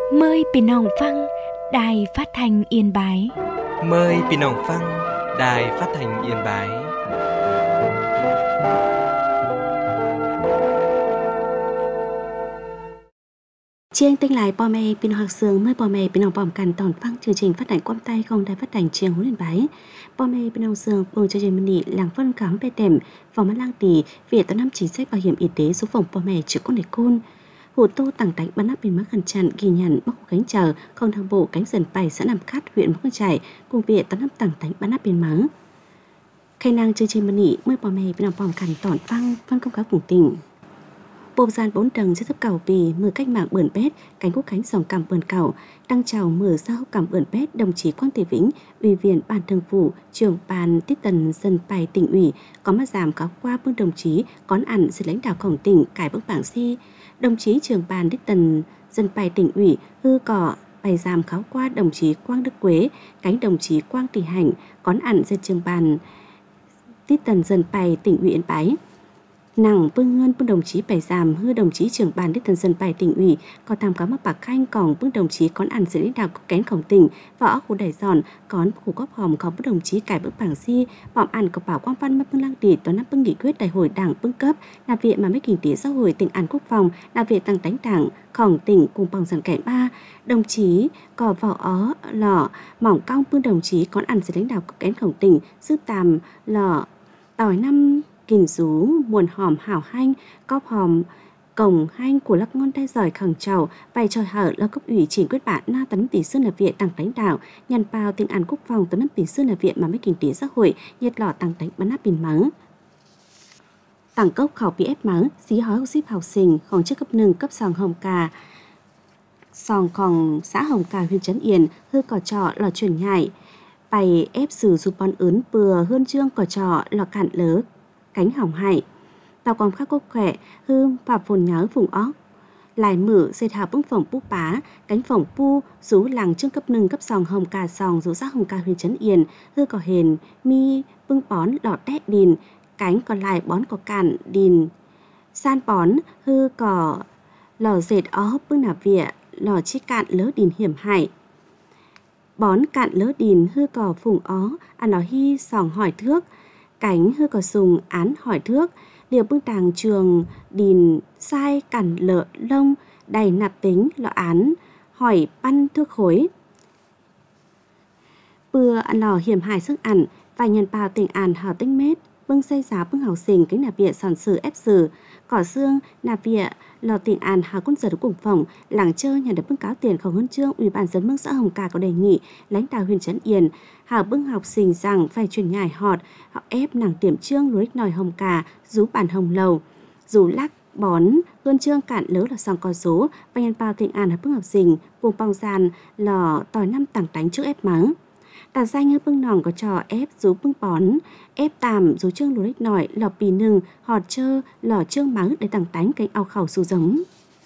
Mờiพี่น้องฟังđài phát thanh Yên Bái. Mời พี่น้องฟัง Đài Phát thanh Yên Bái. Chương tinh lại bò mê pin học sương mới bò mê pin học bòm cằn tòn phăng chương trình phát thanh quang tay không đài phát thanh trường huấn luyện bái bò mê pin học sương buông chương trình mini làng phân cám bê tèm phòng mắt lang tì việt tới năm chính sách bảo hiểm y tế số phòng bò mê chữ con để côn hồ tô tặng đánh bắn áp bên mắt khẩn chặn ghi nhận bắc hồ cánh chờ không thang bộ cánh dần bay xã Nam Cát huyện Móng Chải cùng việt tới năm tặng đánh bắn áp bên mắng khai năng chương trình mini mới bò mê pin học bòm cằn tòn phăng phân công cáo cùng tỉnh bộ gian 4 tầng sẽ thấp cầu bì mở cách mạng bươn bét cánh quốc khánh dòng cằm bươn cầu đăng chào mở sao cằm bươn bét đồng chí Quang Thị Vĩnh ủy viên ban thường vụ trưởng ban tiếp tần dân bài tỉnh ủy có mắt giảm cáo qua vương đồng chí đón ăn sự lãnh đạo cổng tỉnh cải bước bảng si đồng chí trưởng ban tiếp tần dân bài tỉnh ủy hư cỏ bài giảm cáo qua đồng chí Quang Đức Quế cánh đồng chí Quang Thị Hành đón ăn dân trưởng ban tiếp tần dân bài tỉnh ủy Yên Bái nàng vương ngân vương đồng chí bài giảm hư đồng chí trưởng ban đích thần dân bài tỉnh ủy có tham cáo mắc bạc khanh còn vương đồng chí có ăn sự lãnh đạo kén khổng tỉnh võ khu đẩy giòn còn khu góp hòm có vương đồng chí cải bước bảng si bỏm ăn có bảo quang văn mất vương lang tỷ toán năm vương nghị quyết đại hội đảng vương cấp là viện mà mấy kinh tế xã hội tỉnh an quốc phòng là viện tăng đánh đảng khổng tỉnh cùng bằng dần kẻ ba đồng chí có võ ó lò mỏng cao vương đồng chí có ăn sự lãnh đạo kén khổng tỉnh giúp tàm lò tỏi năm kình rú muôn hòm hảo hanh cóp hòm cổng hanh của lắc ngon tay giỏi khẳng trầu vài tròi hở là cấp ủy chỉ quyết bản na tấn tỷ xương là viện tăng đánh đảo nhằn bao tỉnh an quốc phòng tấn tỷ xương là viện mà mấy kinh tế xã hội nhiệt lọ tăng đánh bắn áp bình mắng tăng cốc khảo bị ép mắng xí hói ship học sinh không chức cấp nâng cấp sòng hồng cà sòng còn xã hồng cà huyện Trấn Yên hư cỏ trọ lò chuyển nhảy bày ép sử dụng bón ướn bừa hơn trương cỏ trọ lò cạn lớ cánh hỏng hại tàu còn khắc quốc khỏe hư và phồn nhớ vùng óc lại mở dệt hào bưng phồng pu bá cánh phồng pu rú làng trương cấp nâng cấp sòng hồng cà sòng rú xã hồng cà huyện Trấn Yên hư cỏ hền mi bưng bón lọ tét đìn cánh còn lại bón cỏ cạn đìn san bón hư cỏ lò dệt ó bưng nà vỉa lò chi cạn lớ đìn hiểm hại bón cạn lớ đìn hư cỏ phùng ó ăn lò hi sòng hỏi thước cánh hư cỏ sùng án hỏi thước điều bưng tàng trường đìn sai cản lợ lông đầy nạp tính lọ án hỏi pan thước khối bừa ăn lò hiểm hại sức ăn và nhân bào tỉnh an hào tinh mết bưng xây giá bưng hào xình cánh nạp vịa sòn sử ép sử cỏ xương nạp vịa lò tỉnh an hào quân giờ cùng phòng làng chơi nhà được bưng cáo tiền khẩu huân chương ủy ban dân bưng xã Hồng Cà có đề nghị lãnh đạo huyện Trấn Yên hào bưng học sinh rằng phải chuyển nhải họt họ ép nàng tiểm trương lối nòi Hồng Cà rú bản hồng lầu rú lắc bón huân chương cạn lớ là sòng có số và nhân bao tỉnh an hào bưng học sinh cùng bong gian lò tỏi năm tảng đánh trước ép mắng tà danh hư bưng nòng có trò ép rú bưng bón ép tàm rú trương lối nòi lò pì nừng họt chơ lò trương mắng để tảng tánh cánh ao khẩu su giống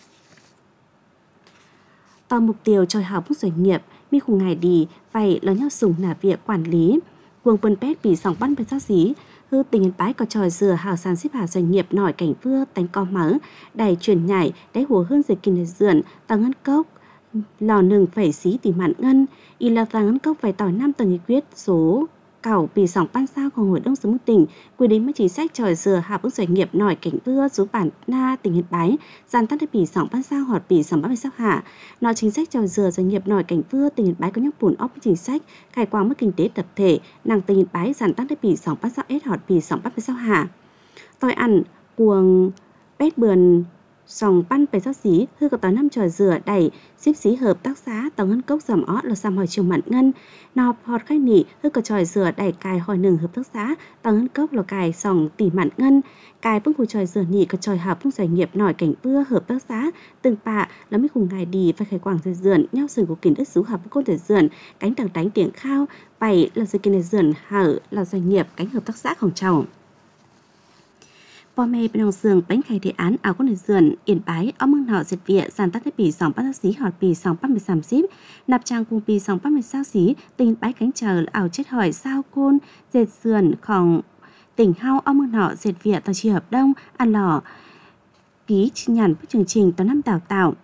tò mục tiêu tròi hào bưng doanh nghiệp mi khung ngày đi vậy là nhau sùng là việc quản lý quân quân pét bị sòng bắn bên sát xí hư tình Yên Bái có tròi dừa hào sản xếp hà doanh nghiệp nổi cảnh vưa tánh co mắng đầy chuyển nhảy đáy hồ hơn dịch kinh dườn tăng ngân cốc lò nừng phải xí tỉ mạn ngân y là tăng ngân cốc phải tỏi 5 tầng nghị quyết số cảo bị sòng ban sao của hội đông sứ tỉnh quy định mấy chính sách tròi dừa hào bức doanh nghiệp nổi cảnh vưa số bản na tỉnh Yên Bái gian tắt bị sòng ban sao hoặc bị sòng ban bên sao hạ nói chính sách tròi dừa doanh nghiệp nổi cảnh vưa tỉnh Yên Bái có nhắc bùn óc chính sách khai quang mức kinh tế tập thể nàng tỉnh Yên Bái gian tắt bị sòng ban sao ết hoặc bị sòng ban bên sao hạ tôi ăn cuồng bét bườn sòng ban bày sát xí hư có 5 trò dừa đẩy xếp xí hợp tác xã tàu ngân cốc giảm ó là xăm hỏi chiều mặn ngân nọp họt khách nỉ hư có trò dừa đẩy cài hỏi nừng hợp tác xã tàu ngân cốc là cài sòng tỉ mặn ngân cài bưng khu trò dừa nỉ có trò hợp bưng doanh nghiệp nổi cảnh bưa hợp tác xã từng bạ là mấy khung ngày đi và khai quảng dừa dườn nhau sừng của kiến đất xú hợp côn dừa dườn cánh tảng đánh tiếng khao vậy là dừa kiến dườn hở là doanh nghiệp cánh hợp tác xãของเจ้าพ่อแม่เป็นองเสืองเป็นใครที่อ่านเอาคนอื่นเสือนเอียนไปเอาเมืองหน่อเสร็จเวียสารตั้งแต่ปี2024หอดปี2030นับจางกุงปี2024ตีนไปแข็งเจอเอาเช็ดหอยเศร้าโกนเจ็ดเสือนของtỉnhเฮาเอาเมืองหน่อเสร็จเวียต่อชีhợp đông ăn lò ký nhận chương trình toán năm đào tạo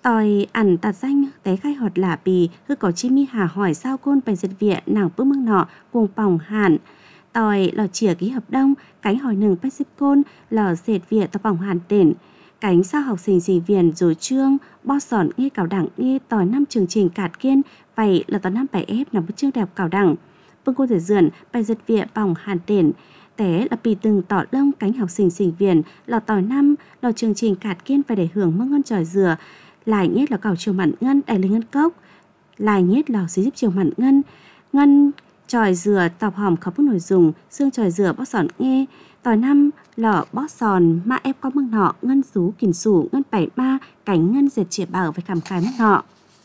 tòi ẩn tạt danh té khai họt lả bì hư có chi mi hà hỏi sao côn bày giật vịa nàng bước mương nọ cùng bỏng hẳn tòi lò chìa ký hợp đồng cánh hỏi nừng bách xếp côn lò dệt vịa tò bỏng hàn tển cánh sao học sinh gì viền rồi trương bo sòn nghe cào đẳng nghe tòi năm chương trình cạt kiên vậy là tòi năm bài ép nằm với chương đẹp cào đẳng bưng cô thể dườn bày giật vịa bỏng hàn tển té là bì từng tỏ lông cánh học sinh viền lò tòi năm lò chương trình cạt kiên phải để hưởng mơ ngon tròi dừa lại nhét là cào chiều mặn ngân đầy lên ngân cốc lại nhét lò xí giúp chiều mặn ngân tròi dừa tọc hòm khó bút nổi dùng xương tròi dừa bó sòn nghe tòi năm lò bó sòn ma ép có mương nọ ngân rú kìm sủ ngân bảy ma cánh ngân dệt chĩa bảo với khảm cái mương nọ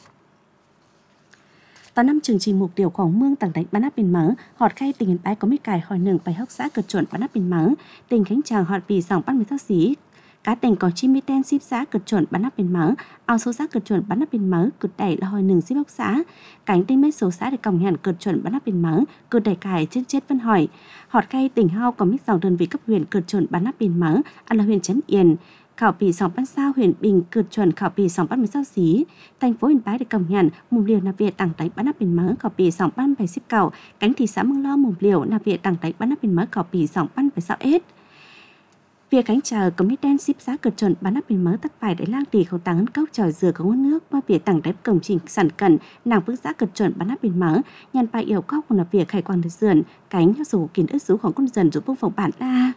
tòi năm chương trình mục tiêuของเมืองต่างๆบ้านนับเป็นหมังหอดไข่ติงไปก็ไม่ไก่หอยหนึ่งไปฮอกษาเกิดจวนบ้านนับเป็นหมังติงแข็งจางหอดปีสองปั้นมีเท่าสีcá tình có chim mi ten ship xã cực chuẩn bán nắp bên mỡ, ao số xã cực chuẩn bán nắp bên mỡ, cực đẩy là hồi nừng ship bốc xã, cánh tinh mấy số xã để còng hẹn cực chuẩn bán nắp bên mỡ, cực đẩy cài chết vân hỏi, họt cây tỉnh hao có mít dòng đơn vị cấp huyện cực chuẩn bán nắp bên mỡ, ăn là huyện Trấn Yên, khảo bì sòng bán sao huyện Bình cực chuẩn khảo bì sòng bán mấy sao xí, thành phố Yên Bái để còng hẹn mùng liều nạp việt tặng đánh bán nắp bên mỡ khảo bì sòng bán bài ship cầu, cánh thị xã Mương Lo mùng liều nạp việt tặng đánh bán nắp bên mỡ khảo bì sòng bán bài sao ết. Việc cánh chờ có mít đen ship giá cực chuẩn bán nắp bên mớ tắc phải để lang tỉ không tăng cốc tròi dừa có nguồn nước qua việc tặng đẹp công trình sản cẩn nàng vững giá cực chuẩn bán nắp bên mớ nhàn bài yêu cốc của việc khai quan được dườn cánh rủ kiến ức rúของcon dần giúp bông phòng bản la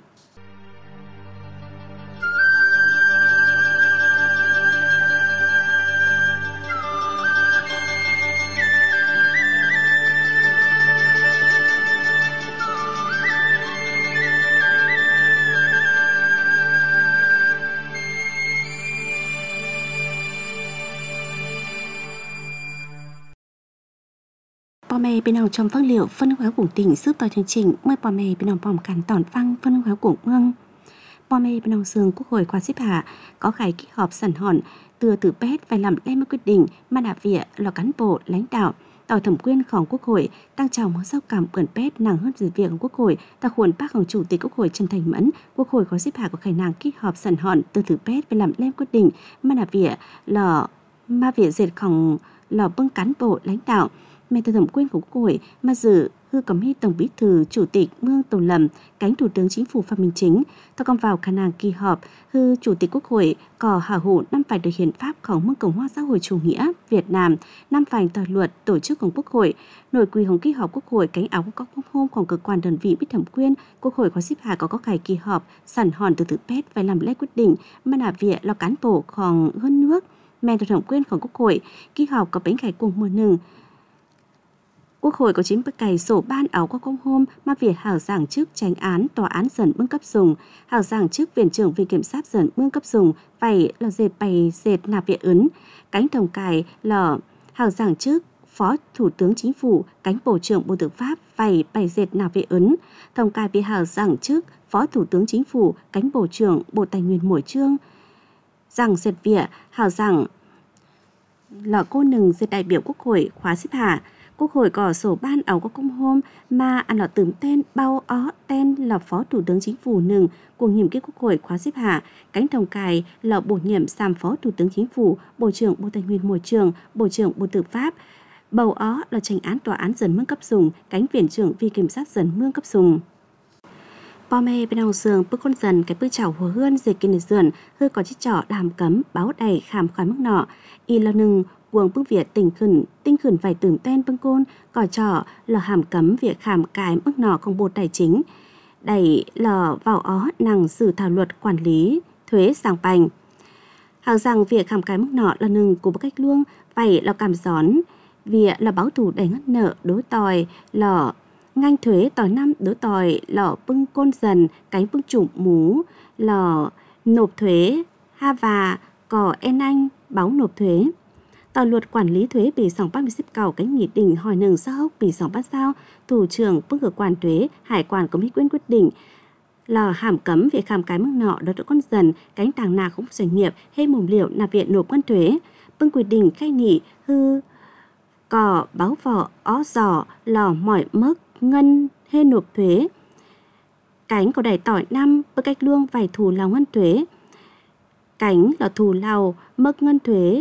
Bò mè bên nào trong phân liệu phân hóa của tỉnh giúp tòa chương trình mời bò mè bên nào bỏng cắn tỏn văng phân hóa của mương bò mè bên nào sương quốc hội qua xếp hạ có khải kỳ họp sẵn hòn từ pet phải làm đem quyết định mà đạp vỉa là cán bộ lãnh đạo tòa thẩm quyềnของquốc hội tăng trào món sao cảm ẩn pet nàng hơn dự việc của quốc hội ta khuôn bácของchủ tịch quốc hội Trần Thành Mẫn quốc hội có xếp hạ của khải nàng kỳ họp sẵn hòn từ pet phải làm đem quyết định mà đạp vỉa là ma vỉa dệtของlà bưng cán bộ lãnh đạo mẹ từ thẩm quyền của quốc hội mà dự hư cầm hy tổng bí thư chủ tịch mương Tô Lâm cánh thủ tướng chính phủ Phạm Minh Chính thọ công vào khả năng kỳ họp hư chủ tịch quốc hội có hảo hữu năm phải được hiến phápของmương Cộng hòa xã hội chủ nghĩa Việt Nam năm phải tòa luật tổ chức của quốc hội nội quy hồng kỳ họp quốc hội cánh áo có hômของcơ quan đơn vị biết thẩm quyền quốc hội có xếp hạ có khải kỳ họp sẵn hòn từ pet phải làm lẽ quyết định mà là việc là cán bộของhơn nước mẹ từ thẩm quyềnของquốc hội kỳ họp có bánh khải cùng mùa nừng Quốc hội có 9 bậc cày sổ ban áo qua công hôm mà việc hảo giảng chức tránh án tòa án dần bưng cấp dùng hảo giảng chức viện trưởng viện kiểm sát dần bưng cấp dùng phải là dệt bày dệt nạp viện ấn cánh tổng cài là hảo giảng chức phó thủ tướng chính phủ cánh bộ trưởng bộ tư pháp phải bày dệt nạp viện ấn tổng cài bị hảo giảng chức phó thủ tướng chính phủ cánh bộ trưởng bộ tài nguyên môi trường giảng dệt viện hảo giảng là cô nừng dệt đại biểu quốc hội khóa xếp hạ Quốc hội có sổ ban áo có công hôm mà ăn lọ tửm tên bao ó tên là phó thủ tướng chính phủ nừng của nhiệm kỳ quốc hội khóa xếp hạ cánh tổng cài là bổ nhiệm làm phó thủ tướng chính phủ bộ trưởng bộ tài nguyên môi trường bộ trưởng bộ tư pháp bầu ó là tranh án tòa án dần mương cấp dùng cánh viện trưởng vi kiểm sát dần mương cấp dùng bò mè bên đầu giường bước con dần cái bước chảo hồ hươn dệt kinh dườn hơi có chiếc trỏ đàm cấm báo đầy khảm khỏi mức nọ y là nừng Quần bưng Việt tinh khẩn phải tưởng tên bưng côn, cỏ trỏ là hàm cấm việc khảm cái mức nọ công bộ tài chính. Đẩy lò vào ó năng xử thảo luật quản lý, thuế giảng bành. Hào rằng việc khảm cái mức nọ là nừng của cách luông, vậy là cảm gión. Việc là báo thủ đầy ngất nợ đối tòi, lò nganh thuế tòi năm đối tòi, lò bưng côn dần, cánh bưng chủng mú, lò nộp thuế, ha và cỏ en anh, báo nộp thuế. Tòa luật quản lý thuế bị sòng bắt xếp cầu cánh nghị định hỏi nừng xã hốc bị sòng bắt sao thủ trưởng bức cơ quan thuế hải quan có mỹ quyên quyết định là hàm cấm việc khám cái mức nọ đó con dần cánh tàng nà không doanh nghiệp hay mồm liệu nạp viện nộp ngân thuế bưng quyết định khai nghị hư cò báo vỏ ó giỏ lò mỏi mất ngân hay nộp thuế cánh có đẩy tỏi năm bức cách luông phải thù lao ngân thuế cánh là thù lao mất ngân thuế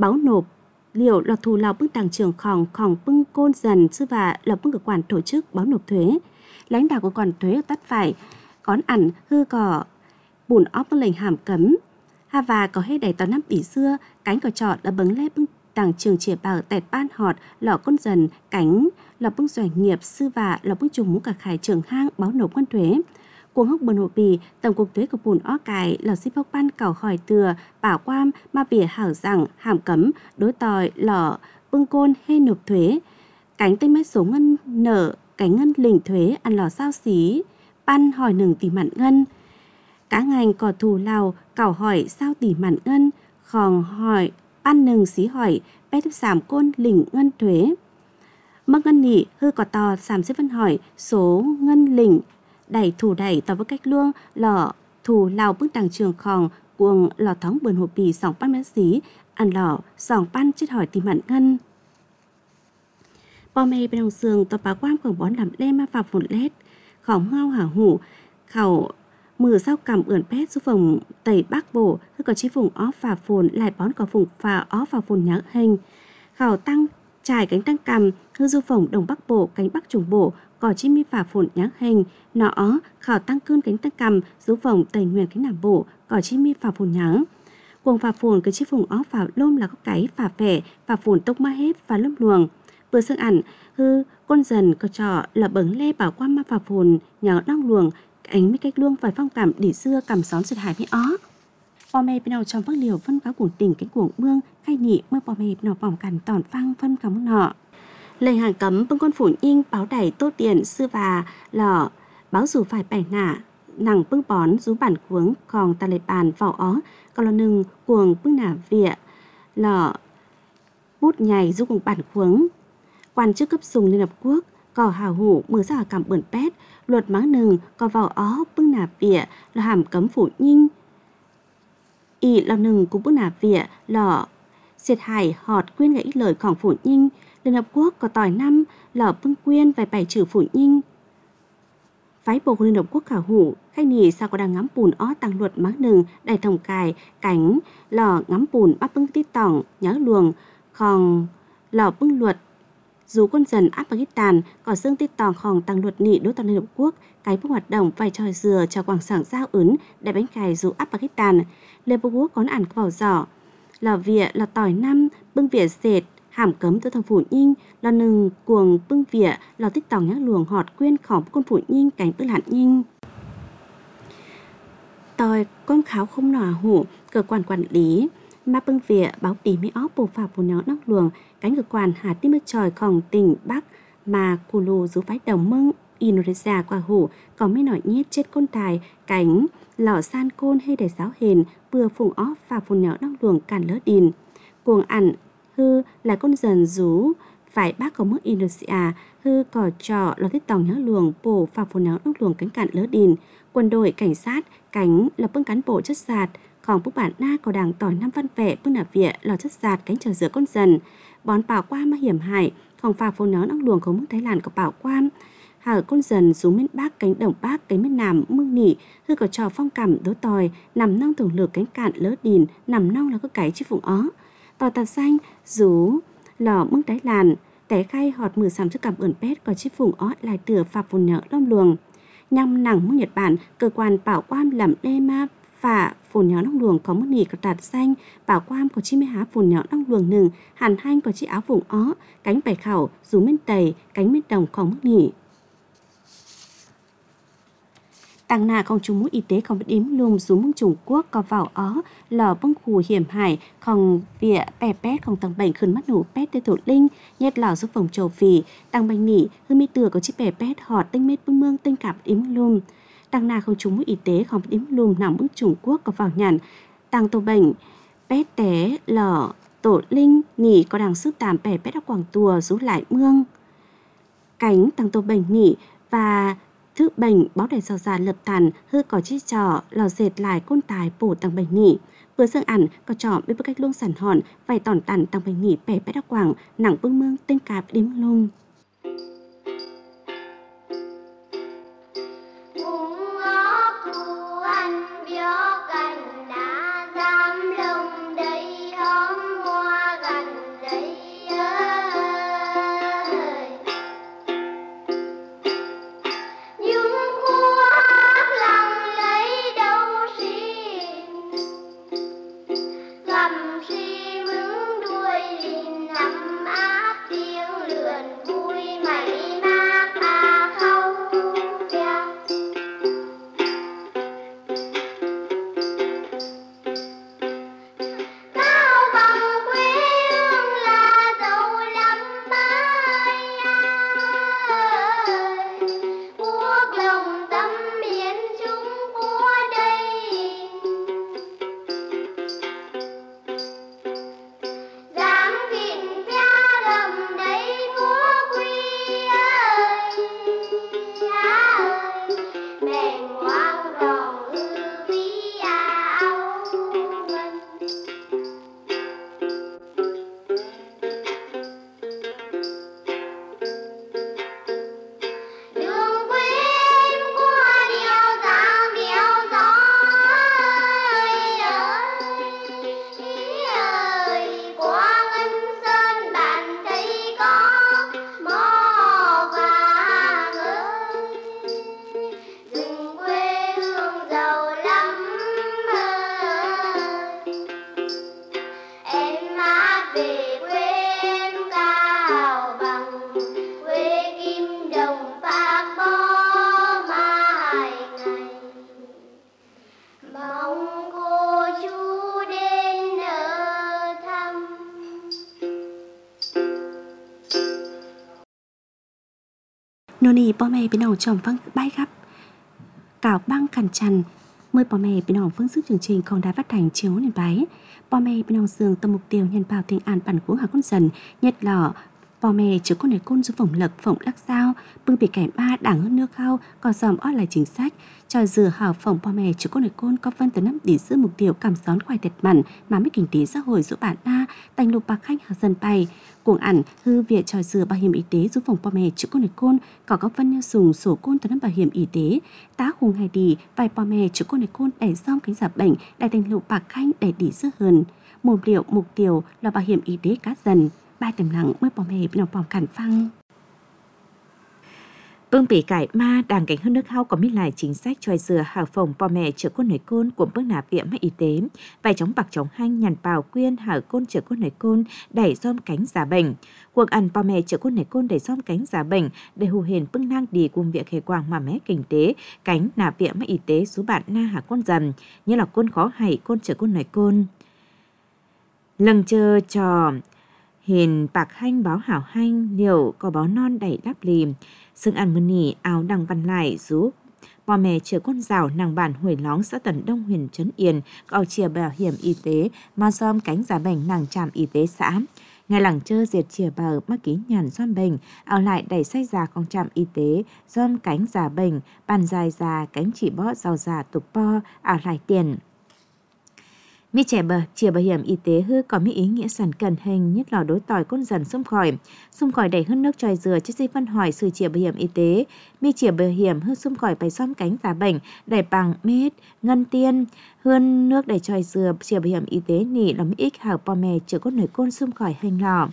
báo nộp liệu lọt thù lào bưng tàng trưởng khòng bưng côn dần sư và lập bưng cơ quan tổ chức báo nộp thuế. Lãnh đạo của quản thuế ở tắt phải cón ẩn hư cỏ bùn óp bưng lệnh hàm cấm hà và có hết đầy tao năm bỉ xưa cánh cỏ trọ là bứng lép bưng tàng trường chìa bảo tẹt ban họt lọ con dần cánh lọ bưng doanh nghiệp sư và lọ bưng trùng mũ cả khải trường hang báo nộp quan thuế. Cuồng hốc bần hộ bì tổng cục thuế của bùn ó cài lọ xí bóc ban cảo hỏi từa bảo quam ma bìa hảo rằng hàm cấm đối tòi lọ bưng côn hay nộp thuế cánh tên máy số ngân nợ cánh ngân lình thuế ăn lò sao xí ban hỏi nừng tỷ mặn ngân cả ngành cò thù lào cảo hỏi sao tỷ mặn ngân khòng hỏi ban nừng xí hỏi bé thức giảm côn lình ngân thuế mất ngân nỉ hư cò tò giảm xếp văn hỏi số ngân lình đẩy thủ đẩy tỏ với cách luông lò thù lào bức tàng trường khòng cuồng lò thóng bườn hộp bì sòng pan mét xí ăn lò sòng pan chết hỏi tìm mặn ngân bò mê bên đồng sườn tỏ báo quam khổng bón làm lê ma vào phồn lết khổng ngao hả hủ khẩu mừ sao cầm ưỡn pét giúp phòng tẩy bắc bổ hư có chí vùng ó phà phồn lại bón có vùng phà ó phà phồn nhã hình khẩu tăng trải cánh tăng cầm hư du phòng đồng bắc bổ cánh bắc trùng bổ có chí mi phà phồn nhã hình nó khảo tăng cơn cánh tăng cầm du phòng tây nguyên cánh nam bổ có chí mi phà phồn nhã cuồng phà phồn cái chí vùng ó phà lôm là có cái phà vẻ phà phồn tốc ma hết phà lốm luồng vừa xương ẩn hư con dần có trọ là bấng lê bảo quan ma phà phồn nhớ đong luồng ánh mi cách luông vài phong cảm để xưa cầm xón sượt hải mi ó bò mê bên nào trong vác liều phân cáo cuồng tỉnh cái cuồng mương khai nhị mưa bò mê bên nào bỏng cằn tòn phăng phân cắm nọ lệnh hàng cấm bưng con phủ nhinh báo đẩy tô tiền sư và lò báo dù phải bẻ nả nằng bưng bón rú bản cuống còn ta lệ bàn vỏ ó còn là nừng cuồng bưng nả vịa lò bút nhảy rú cùng bản cuống quan chức cấp dùng Liên Hợp Quốc cò hào hủ mở ra cảm bẩn pét luật máng nừng có vào ó bưng nà vỉa là hàm cấm phủ nhinh y lo nừng cũng bưng nà vỉa lọ xiệt hải họt quyên gãy lờiของphủ nhinh Liên Hợp Quốc có tỏi năm lọ bưng quyên vài bài trừ phủ nhinh phái bộ của Liên Hợp Quốc khảo hủ khách nì sao có đang ngắm bùn ó tăng luật máng nừng đầy thòng cài cánh lọ ngắm bùn bắt bưng tít tỏng nhớ luồng khòng lọ bưng luật dù quân dần Afghanistan có xương tít tòng khòng tăng luật nị đối toàn Liên Hợp Quốc cái bước hoạt động vai trò dừa cho quảng sảng giao ứng để bánh cài dù Afghanistan Liên Hợp Quốc có ảnh vào giỏ là vỉa là tỏi năm bưng vỉa dệt hàm cấm tới thằng phủ nhinh là nừng cuồng bưng vỉa là tít tòng nhắc luồng họt quyên khỏng con phủ nhinh cánh bưng hạn nhinh tỏi con kháo không nỏ hủ cơ quan quản lý mà bưng vỉa báo tí mỹ óc bổ phạt của nhóm nóc luồng cánh cơ quan hà tim mất tròi khòng tỉnh Bắc mà cù lù rú phái đồng mưng Indonesia qua hủ có mấy nổi nhiết chết côn tài cánh lò san côn hay để giáo hền vừa phùng óc và phun nhóm nóc luồng càn lỡ đìn cuồng ẩn hư là con dần rú phải bác có mức Indonesia hư cỏ trọ là thích tòng nhớ luồng bổ phạt phun nhóm nóc luồng cánh cạn lỡ đìn quân đội cảnh sát cánh là bưng cán bộ chất sạt còn bức bản na có đảng tỏi năm văn vẻ bưng nạp vỉa lò chất sạt cánh chờ giữa con dần bón bảo qua mà hiểm hại còn phà phô nó nóc luồng không mức Thái Lan có bảo quan hở con dần xuống miền Bắc cánh đồng Bắc cánh miền Nam mương nỉ hư có trò phong cảm đối tòi nằm nong tổng lược cánh cạn lỡ đìn nằm nong là có cái chi phụng ó tòi tạt xanh rú lò mương Thái Lan té khay họt mưa sắm cho cảm ơn pet có chi phụng ó lại tựa phà phô nhỡ long luồng nhằm nặng mương Nhật Bản cơ quan bảo quan làm đê ma phà phồn nhỏ nóc luồng có mức nỉ có tạt xanh bảo quam có chi mấy há phồn nhỏ nóc luồng nừng hàn hanh có chi áo vùng ó cánh bảy khẩu dù miên tây cánh miên đồng có mức nỉ tăng nà không trung mũ y tế không biết đếm lùm dù mương Trung Quốc có vào ó lò bưng khù hiểm hải không vỉa bè pét không tăng bệnh khẩn mắt nổ pét tê thổ linh nhét lò giúp phòng châu phì tăng bệnh nỉ hư mi từa có chi bè pét họt tinh mết bưng mương tinh cạp đếm lùm tăng na không trúng mũi y tế không đếm lùm nằm bức Trung Quốc có vào nhàn tăng tổ bệnh pét té lò tổ linh nỉ có đằng sức tàm bè pét óc quảng tùa rú lại mương cánh tăng tổ bệnh nỉ và thứ bệnh báo đèn sao già lập tàn hư có chi trò lò dệt lại côn tài bổ tăng bệnh nỉ vừa dương ẩn có trò bên bức cách luông sản hòn vài tòn tàn tăng bệnh nỉ bè pét óc quảng nặng bưng mương tên cạp đếm lùm Hãy subscribe cho kênh Ghiền Mì Gõ để không bỏ lỡ nô nì bò mẹ bên đầu chồng văng bay khắp cào băng cằn chằn mới bò mẹ bên đầu phương sức chương trình còn đài phát thanh chiếu nên bái bò mẹ bên đầu giường tâm mục tiêu nhân bảo tình an bản của hà con dần nhất lọ bò mẹ chứ con này côn du phổng lật phổng lắc sao bưng bị kẻ ba đảng hơn nước khao còn dòm ót lại chính sách cho dừa hào phổng bò mẹ chứ con này côn có phân từ năm để giữ mục tiêu cảm xón khoai tẹt mặn mà mới kinh tế xã hội giữa bản na tành lục bạc khách hà dân bay cuồng ẩn hư việc cho dừa bảo hiểm y tế du phổng bò mẹ chứ con này côn có phân nhau dùng sổ côn từ năm bảo hiểm y tế tá hùng hay đi vài bò mẹ chứ con này côn để xong cánh giả bệnh để thành lục bạc khách để đi sức hơn một liệu mục tiêu là bảo hiểm y tế cá dần ba tầm lặng mới bò mẹ bên đầu bòm cản phăng bưng bị cải ma đàng cảnh hơn nước hao có miết lại chính sách cho dừa hào phòng bò mẹ chữa côn nổi côn của bước nạp viện máy y tế vài chống bạc chống hanh nhằn bào quyên hảo côn chữa côn nổi côn đẩy dom cánh giả bệnh cuộc ăn bò mẹ chữa côn nổi côn đẩy dom cánh giả bệnh để hù hền bưng năng đi cùng việc hệ quang mà mé kinh tế cánh nạp viện máy y tế số bạn na hạ côn dần như là côn khó hay côn chữa côn nổi côn lần chờ trò hiền bạc hanh báo hảo hanh liệu có báo non đầy đáp lìm xương ăn mưa nỉ áo đằng văn lại giúp bò mẹ chở con rào nàng bản Huổi Lóng xã Tần Đông huyện Trấn Yên có chia bảo hiểm y tế mà dòm cánh giả bệnh nàng trạm y tế xã ngày lẳng chơ diệt chia bờ mắc ký nhàn dòm bệnh áo lại đẩy sách già con trạm y tế dòm cánh giả bệnh bàn dài già cánh chỉ bó giàu già tục bo áo lại tiền mi trẻ chia bảo hiểm y tế hư có mi ý nghĩa sản cần hình nhất là đối tỏi con dần xung khỏi đẩy hơn nước tròi dừa chứ di phân hỏi sự chia bảo hiểm y tế mi chia bảo hiểm hư xung khỏi bày xóm cánh giả bệnh đẩy bằng mét ngân tiên hơn nước đẩy tròi dừa chia bảo hiểm y tế nỉ là mi ích hảo bò mẹ chữa con nổi côn xung khỏi hình lò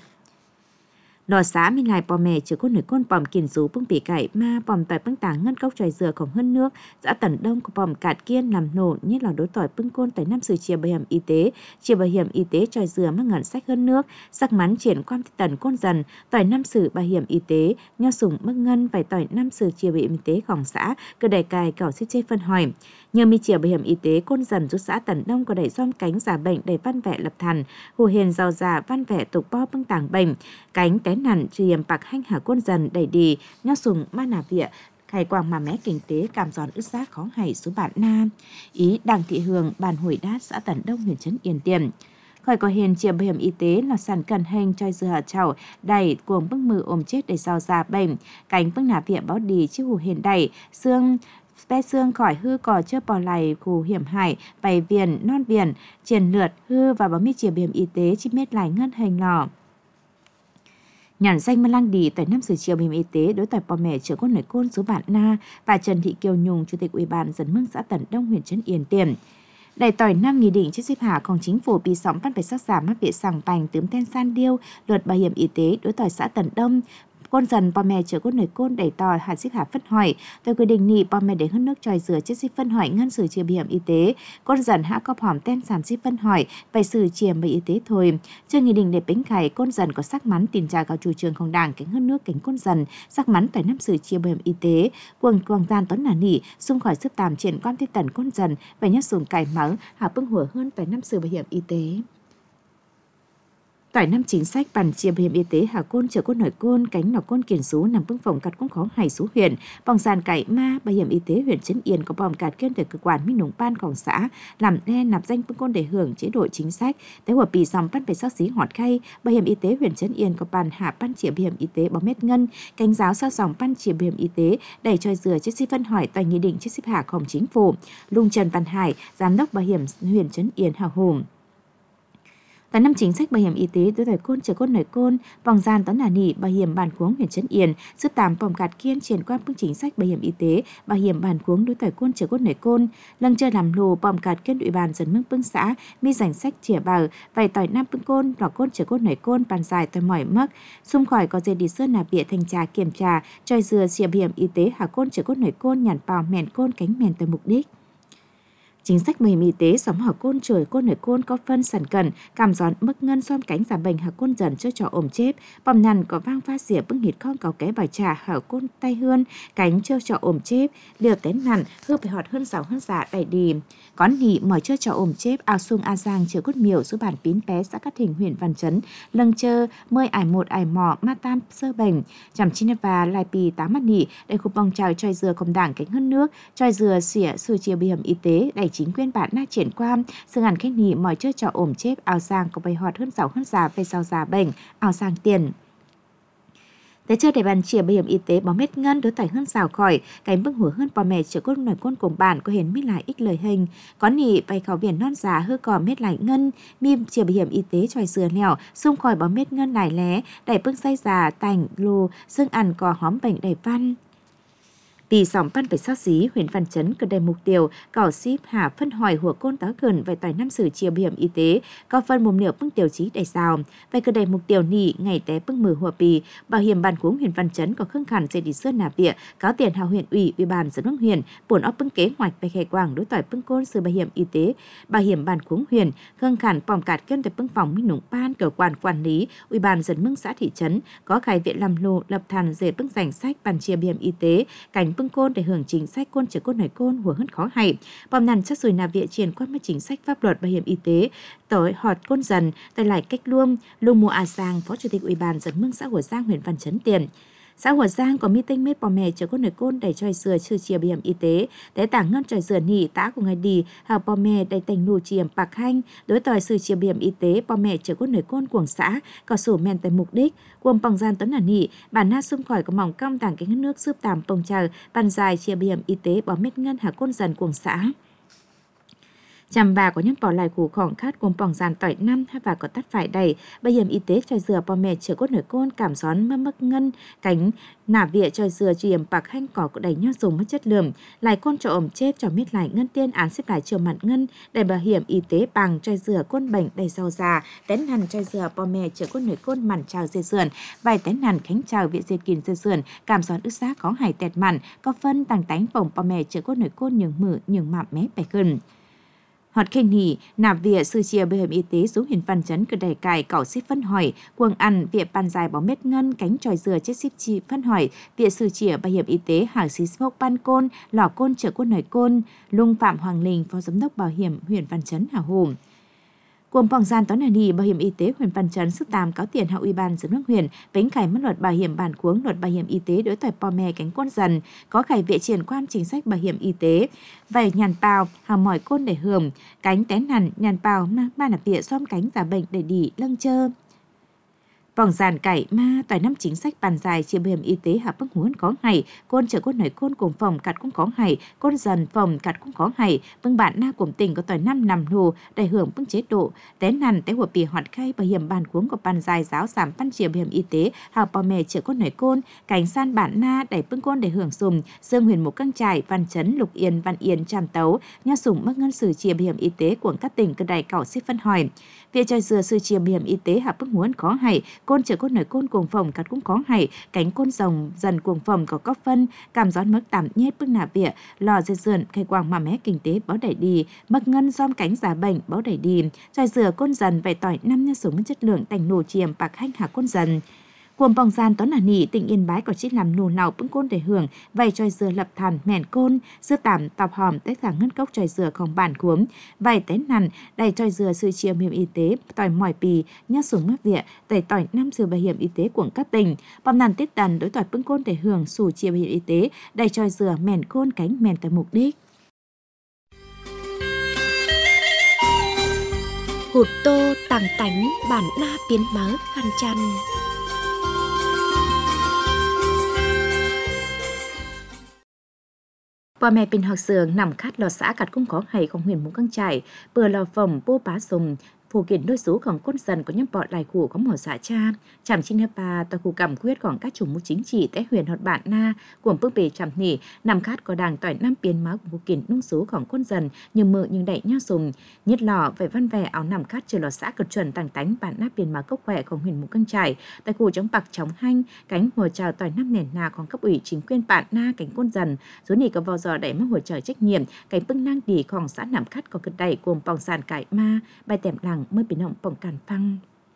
lò xã mi lại bò mẹ chữa con nổi côn bòm kiền rú bưng bị cải ma bòm tỏi bưng tảng ngân cốc tròi dừaของhơn nước xã Tần Đông của bòm cạt kiên làm nổ như là đối tỏi bưng côn tới năm sự chia bảo hiểm y tế tròi dừa mắc ngẩn sách hơn nước sắc mắn triển quan tần côn dần tỏi năm sự bảo hiểm y tế nho sùng mắc ngân vài tỏi năm sự chia bảo hiểm y tếของxã cơ đài cài cảo xích chê phân hỏi nhờ mi chia bảo hiểm y tế côn dần giúp xã Tần Đông có đẩy dom cánh giả bệnh đầy văn vẻ lập thần hù hiền giàu già văn vẻ tục bo bưng tảng bệnh cánh té nản triềm bạc hanh hạ côn dần đẩy đi nho sùng ma nà vịa khai quang mà mé kinh tế cảm giòn ức giác khó hay số bạn na ý đặng thị hường bàn Huổi Đát xã Tần Đông huyện Trấn Yên tiền khỏi có hiền chia bảo hiểm y tế là sản cần hành cho dừa chảo đẩy cuồng bưng mừ ôm chết để giàu già bệnh cánh bưng nà vịa báo đi chứ hù hiền đẩy xương bé xương khỏi hư cò chơ bò lầy khu hiểm hải bày viền non viền triển lượt hư và báo mi chia bảo hiểm y tế chi miết lại ngân hành lò nhàn danh mà lang đi tại năm sự chiều bảo hiểm y tế đối tại bò mẹ chữa con nổi côn số bạn na và Trần Thị Kiều Nhung chủ tịch ủy ban dân mương xã Tần Đông huyện Trấn Yên tiền đại tỏi năm nghị định chiếc xếp hạของchính phủ bị sóng văn phải sắc giảm mắc bị sằng bành tướm ten san điêu luật bảo hiểm y tế đối tỏi xã Tần Đông con dần bò mẹ chữa con nổi côn đẩy tỏi hạt xếp hạ phân hỏi theo quy định nị bò mẹ để hơn nước tròi dừa chiếc xếp phân hỏi ngăn xử chia bảo hiểm y tế con dần hạ có hỏm ten giảm xếp phân hỏi phải xử chia bảo y tế thôi chưa nghị định để bính khải con dần có sắc mắn tiền trả cao chủ trươngของđảng cánh hơn nước cánh con dần sắc mắn tại năm xử chia bảo hiểm y tế quang gian toán nà nỉ xung khỏi sức tàm triển quan thiết tần con dần và nhắc dùng cải mắng hạ bưng hùa hơn tại năm xử bảo hiểm y tế tỏi năm chính sách bàn chia bảo hiểm y tế hà côn chở côn nổi côn cánh nỏ côn kiền sú nằm bưng phòng cắt cũng khó hải sú huyện bằng sàn cải ma bảo hiểm y tế huyện Trấn Yên có bòm cạt kiên từ cơ quan minh nông banของxã làm đen nạp danh bưng côn để hưởng chế độ chính sách tếหัวปีdòng ban phải sắc xí họt khay bảo hiểm y tế huyện Trấn Yên có bàn hạ ban chia bảo hiểm y tế bóng mét ngân cánh giáo sao dòng ban chia bảo hiểm y tế đẩy tròi dừa chiếc xí phân hỏi tại nghị định chiếc xí hạของchính phủ Lung Trần Văn Hải giám đốc bảo hiểm huyện Trấn Yên hào hùng tại năm chính sách bảo hiểm y tế đối với côn chở côn nổi côn vòng gian toán nà nỉ bảo hiểm bản cuống huyện Trấn Yên giúp tạm bòm cạt kiên triển quan phương chính sách bảo hiểm y tế bảo hiểm bản cuống đối với côn chở côn nổi côn lần chơi làm lù bòm cạt kiên ủy ban dân mương bưng xã mi danh sách chỉa bào vài tỏi nam bưng côn lò côn chở côn nổi côn bàn dài tỏi mỏi mắc xung khỏi có dây đi sơn nạp địa thanh trà kiểm tra tròi dừa chỉa bảo hiểm y tế hạ côn chở côn nổi côn nhàn bào mèn côn cánh mèn tới mục đích Chính sách bảo hiểm y tế sống hở côn trời côn nổi côn có phân sản cần, cảm gión mức ngân xóm cánh giả bệnh hở côn dần cho trò ổm chếp, bom nằn có vang pha xỉa bưng hịt con cáo ké bài trà hở côn tay hươn, cánh cho trò ổm chếp, liều tén nằn, hư phải họt hơn sảo hơn giả đầy đi. Có nỉ mỏi cho trò ổm chếp, ao sung a giang chứa cốt miểu số bản pín pé xã Cát Thình huyện Văn Chấn, lâng chơ, mơi ải một ải mỏ, ma tam sơ bệnh, chằm chín và lai pì tám mắt nỉ, đầy khúc bong trào choi dừa công đảng cánh hơn nước, choi dừa xỉa sư chia bảo hiểm y tế, đầy chính quyền bạn na triển qua, sương hẳn khách nỉ mỏi cho trò ổm chếp, ao giang có bày họt hơn sảo hơn giả về sau giả bệnh, ao giang tiền. Thế chơi để bàn chia bảo hiểm y tế bó mét ngân đối tải hơn rào khỏi, cánh bưng hủa hơn bò mẹ chữa cốt nổi côn cùng bản có hiến mít lại ích lời hình. Có nỉ bày khảo biển non giá hư cò mét lại ngân, mìm chia bảo hiểm y tế tròi dừa lèo, xung khỏi bó mét ngân lại lé, đẩy bưng say già, tành, lô, dương ăn cò hóm bệnh đầy văn. Vì sòng văn phải sát xí, huyện Văn Chấn cần đầy mục tiêu, cỏ ship hạ phân hỏi hùa côn táo gần về tỏi năm sử chia bảo hiểm y tế, có phân mồm liệu bưng tiêu chí đầy sao. Về cần đầy mục tiêu nỉ, ngày té bưng mừ hùa bì, bảo hiểm bàn cuống huyện Văn Chấn có khương khẳng dây đi sơn nạp địa, cáo tiền hào huyện ủy, ủy ban dẫn hướng huyện, bổn óc bưng kế hoạch về khai quảng đối tỏi bưng côn sự bảo hiểm y tế, bảo hiểm bàn cuống huyện, khương khẳng phòng cạt kiêm tại bưng phòng minh nũng ban, cơ quan quản lý, ủy ban dẫn mưng xã thị trấn, có khai viện làm lô, lập thàn dệt bưng danh sách bàn chia bảo hiểm y tế, cảnh bưng côn để hưởng chính sách côn chở côn nổi côn hùa hơn khó hay bom nằn chất rồi nạp viện triển qua mấy chính sách pháp luật bảo hiểm y tế tới họt côn dần tới lại cách luông mùa a giang phó chủ tịch ủy ban dẫn mương xã Hồ Giang huyện Văn Chấn tiền. Xã Hồ Giang có meeting mết bò mè chở côn nổi côn đầy tròi dừa trừ chia bảo hiểm y tế để tảng ngân tròi dừa nỉ tá của ngày đi hào bò mè đầy thành nụ chiềm bạc hanh đối tỏi sự chia bảo hiểm y tế bò mè chở côn nổi côn cuồng xã có sổ men tại mục đích cuồng bằng gian tấn là nỉ bản na xung khỏi có mỏng cong tảng cái nước giúp tạm bông chờ bàn dài chia bảo hiểm y tế bò mét ngân hà côn dần cuồng xã. Chăm bà có những bỏ lại củ khỏng khát gồm bỏng dàn tỏi năm và có tắt phải đầy bảo hiểm y tế tròi dừa bò mè chở cốt nổi côn cảm gión mắc ngân cánh nả vịa tròi dừa chiềm bạc hanh cỏ đầy nho dùng mất chất lượng lại côn cho ẩm chết cho miết lại ngân tiên án xếp lại chiều mặt ngân đầy bảo hiểm y tế bằng tròi dừa côn bệnh đầy rau già tén hằn tròi dừa bò mè chở cốt nổi côn mặn trào dê sườn vài tén hằn khánh trào viện diệt kìn dê sườn cảm gión ức xác có hải tẹt mặn có phân tàng tánh bổng bò mè chở cốt nổi côn nhường mử nhường mạm mé bẻ gần. Họt khen hỉ, nạp viện sư chia bảo hiểm y tế xuống huyện Văn Chấn cứ đẩy cài cỏ ship phân hỏi, cuồng ăn viện bàn dài bó mét ngân cánh tròi dừa chết ship chi phân hỏi, viện sư chia bảo hiểm y tế hàng xí smoke ban côn, lò côn chở côn nổi côn, Lung Phạm Hoàng Linh phó giám đốc bảo hiểm huyện Văn Chấn hào hùng. Cuồng bỏng gian toán nỉ bảo hiểm y tế huyện Văn Chấn sức tàm cáo tiền hậu ủy ban dẫn nước huyện bánh khải mất luật bảo hiểm bản cuống luật bảo hiểm y tế đối tỏi bò mè cánh côn dần có khải viện triển quan chính sách bảo hiểm y tế vài nhàn bào hào mỏi côn để hưởng cánh tén nằn nhàn bào ma nạp viện xóm cánh giả bệnh để đỉ lâng chơ. Bỏng dàn cải ma tỏi năm chính sách bàn dài chia bảo hiểm y tế hạ bức huấn có ngày côn chở côn nổi côn cùng phòng cắt cũng có ngày côn dần phòng cắt cũng có ngày bưng bạn na cùng tỉnh có tỏi năm nằm lù để hưởng bưng chế độ tén nằn té hụt bì hoạt khai bảo hiểm bàn cuống của bàn dài giáo giảm ban chia bảo hiểm y tế hạ bò mè chở côn nổi côn cảnh san bạn na đẩy bưng côn để hưởng dùng dương huyền một căng trải Văn Chấn Lục Yên Văn Yên Tràm Tấu nho sủng mất ngân sử chia bảo hiểm y tế của các tỉnh cơ đài cỏ xích phân hỏi viện tròi dừa sư chia bảo hiểm y tế hạ bức huấn có hay côn chở côn nổi côn cuồng phòng cắt cũng có hay cánh côn rồng dần cuồng phòng có cóc phân cảm gión mất tạm nhét bức nạ vịa lò dệt sườn khai quang mà mé kinh tế báo đẩy đi mất ngân dom cánh giả bệnh báo đẩy đi tròi dừa côn dần vài tỏi năm nha súng chất lượng thành nổ chiềm bạc hanh hạ côn dần. Cuồng bỏng gian toán là nỉ tỉnh Yên Bái có chỉ làm nù nào bưng côn để hưởng vài tròi dừa lập thàn mèn côn dưa tảm tọc hòm tết thẳng ngân cốc tròi dừa không bản cuống vài tén nằn đầy tròi dừa sự chia bảo hiểm y tế tỏi mỏi pì nhát súng mất viện tẩy tỏi năm dừa bảo hiểm y tế của các tỉnh bom nằn tết tần đối tỏi bưng côn để hưởng sủ chia bảo hiểm y tế đầy tròi dừa mèn côn cánh mèn tại mục đích. Hụt tô tàng tánh bản na biến mớ khăn chăn. Bò mẹ pin học sường nằm khát lò xã cắt cũng có hay không huyền muốn căng trải bừa lò phòng bô bá dùng phổ kiến đôi sốของquân dân có nhâm bọt lại khu có mỏ xã cha chạm chín hợp ba tòa khu cảm quyếtของcác chủ mưu chính trị tại huyện Hột Bạn Na của bước bề chạm nỉ nằm khát có đảng tỏi năm biến máu của phổ kiến nung sốของquân dân như mự như đẩy nhau sùng nhất lò về văn vẻ áo nằm khát chờ lò xã cực chuẩn tàng tánh bản nắp biến máu cốc khỏeของhuyện Mù Căng Trải tại khu chống bạc chống hanh cánh hùa chào tỏi năm nền nàของcấp ủy chính quyền Bạn Na cánh quân dân số nỉ có vào giò đẩy mất hùa trời trách nhiệm cánh bưng năng đỉของxã nằm khát có cực đẩy cùng bòng sàn cải ma bài tèm làng mới bị nọng bỏng càn phăng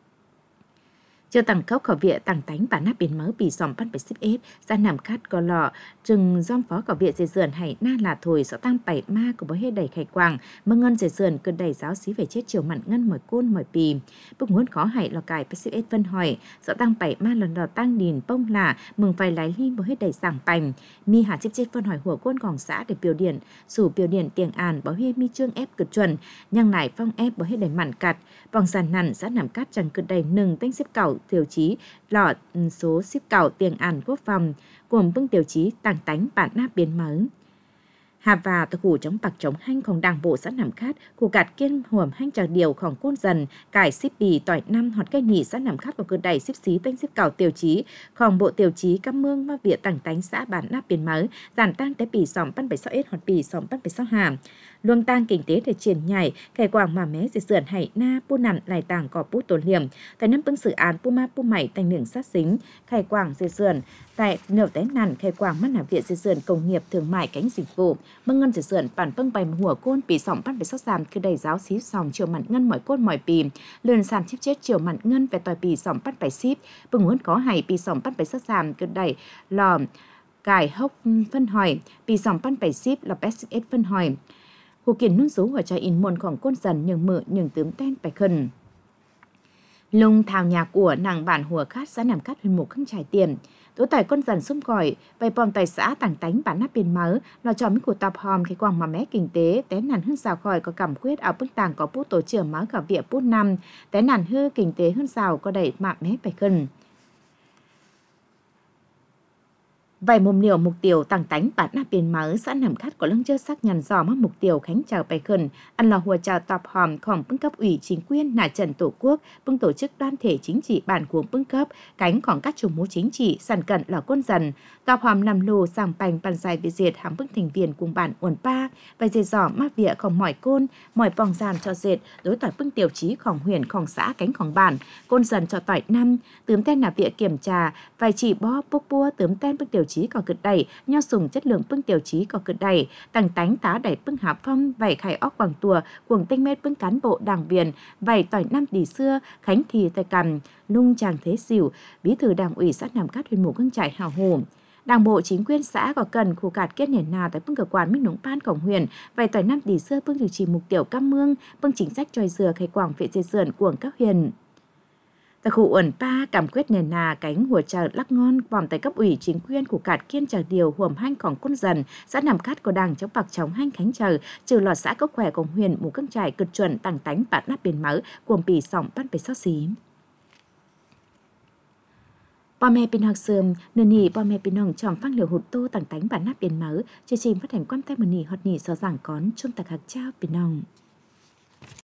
chưa tăng khốc khẩu viện tăng tánh bản nắp biến mớ bị dòm bắt phải xếp ết ra nằm khát có lọ rừng dòm phó khẩu viện dây dườn hay na là thổi sợ tăng bảy ma của bố hết đầy khải quảng mơ ngân dây dườn cơn đầy giáo xí về chết chiều mặn ngân mỏi côn mỏi pì bức muốn khó hay lò cải phải xếp ết vân hỏi sợ tăng bảy ma lần đò tăng điền bông là mừng phải lái ly bố hết đầy sảng bành mi hà xếp chết vân hỏi hùa côn gòng xã để biểu điện sủ biểu điện tiền àn báo hiê mi trương ép cực chuẩn nhang lại phong ép bố hết đầy mặn cặt vòng sàn nằn xã nằm cát chẳng cơn đầy nừng tên xếp cẩu tiêu chí lọ số ship cảo tiền ản quốc phòng gồm bưng tiêu chí tàng tánh bản nắp biến mới hà và tờ khủ chống bạc chống hanhของđảng bộ xã nằm khát khu cạt kiên huồm hanh trào điềuของcôn dần cải ship bì tỏi năm hot cây nhị xã nằm khát vào cơ đầy ship xí tên ship cảo tiêu chíของbộ tiêu chí cam mương ma viện tàng tánh xã bản nắp biến mới giản tăng tế bì sòm pan 76 hot bì sòm pan 76 hàm luồng tăng kinh tế để triển nhảy khai quảng mà mé diệt sườn hải na pu nằm lại tàng cỏ pu tổn liềm tại năm bưng sự án pu ma pu mảy thành đường sát xính khai quảng diệt sườn tại nửa té nằn khai quảng mắt nằm viện diệt sườn công nghiệp thương mại cánh dịch vụ bưng ngân diệt sườn bản bưng bày hùa côn bị sòng bắt bị sót giảm cứ đầy giáo xí sòng chiều mặn ngân mỏi côn mỏi pì lươn sàn chip chết chiều mặn ngân về tỏi pì sòng bắt bài ship bưng muốn có hay pì sòng bắt bài sót giảm cứ đầy lò cải hốc phân hỏi pì sòng bắt bài ship là best phân hỏi khu kiến nung số của trái in muônของcôn dần nhường mự nhường tướng tên bài khẩn lung thảo nhà của nàng bản hùa khát xã nằm cát huyện Mù Căng Trải tiền tố tải con dần xung khỏi bày bom tài xã tàng tánh bản nắp biên mớ nó cho mấy của tập hòm khi quang mà mé kinh tế té nàn hơn xào khỏi có cảm quyết ở bức tàng có bút tổ trưởng má cả viện bút năm té nàn hư kinh tế hơn xào có đẩy mạm mé bài khẩn vài mồm liều mục tiêu tăng tánh bản nắp biên mớ xã nằm khát có lưng chơ sắc nhằn dò mất mục tiêu khánh chào bài khẩn ăn lò hùa chào tập hòmของbưng cấp ủy chính quyền nà trần tổ quốc bưng tổ chức đoàn thể chính trị bản cuồng bưng cấp cánhของcác chủ mưu chính trị sàn cận là quân dần tập hòm làm lù sàng bành bàn dài bị diệt hàm bưng thành viên cùng bản uẩn pa và diệt dò ma víaของmỏi côn mỏi bòng giàn cho diệt đối tỏi bưng tiêu chíของhuyệnของxã cánhของbản côn dần cho tỏi năm tướm tên là vía kiểm tra vài chỉ bó bốc bua tướm tên bưng tiêu chí có cực đẩy nho sùng chất lượng bưng tiêu chí có cực đẩy tàng tánh tá đẩy bưng hạ phong vảy khai óc quảng tùa cuồng tinh mét bưng cán bộ đảng viên vảy tỏi năm đi xưa khánh thì tay cầm lung chàng thế xỉu bí thư đảng ủy xã nằm cát huyện Mù Căng Trải hào hổ đảng bộ chính quyền xã có cần khu cạt kết nền nào tại bưng cơ quan minh nông ban cổng huyện vài tỏi năm đi xưa bưng điều trì mục tiêu cam mương bưng chính sách tròi dừa khai quảng vệ dây sườn của các huyện tại khu uẩn pa cảm quyết nền nà cánh hùa chợ lắc ngon vòng tại cấp ủy chính quyền của cạt kiên chợ điều huồm hanhของquân dần xã nằm cát của đảng chống bạc chống hanh khánh chợ trừ lọt xã cốc khỏe của huyện Mù Căng Trải cực chuẩn tàng tánh bản nắp biển mỡ cuồng pì sòng bắt bể xót xí bò mẹ pin học sườm nửa nỉ bò mẹ pin hồng tròn phăng liều hụt tô tàng tánh bản nắp biển mỡ chương trình phát hành quan tay một nỉ hot nỉ so giảng cón trung tạc hạt trao pin hồng